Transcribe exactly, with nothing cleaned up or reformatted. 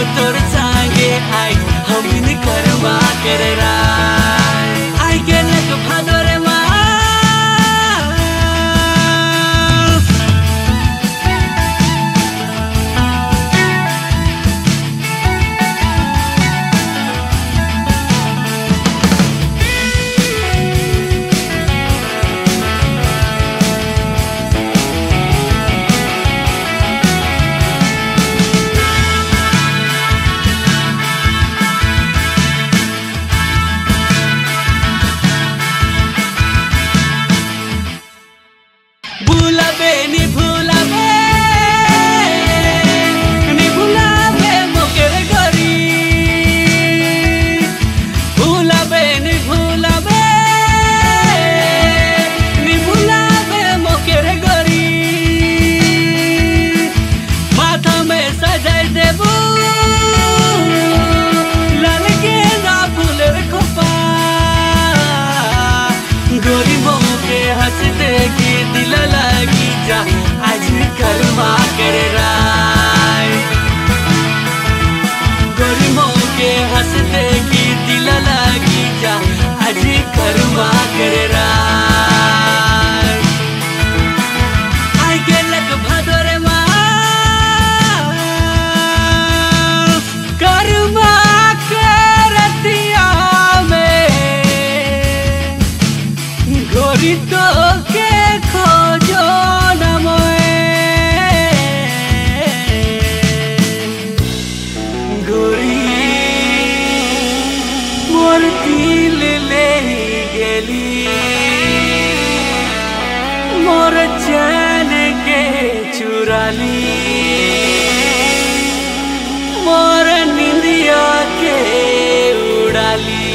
तोर संगे आई हम करवा कर आई गेलक भादोरे माँ भूलाबे नी भूलाबे नी भूलाबे मोकेर गरी भूलाबे नी भूलाबे नी भूलाबे मोकेर गरी माथा में सजाई देबू लाल गेंदा फूलेर खोपा गोरी मोके हंस देखी दिल लगी जा आज करवा कर गोरी मोके हंस देखी दिल लगी जा आज करवा कर आई गेलक भादोरे माँ करवा कर दिया में गोरी तो के खोजो मोर दिल ले गेली मोर चैन के चुराली मोर निंदिया के उड़ाली।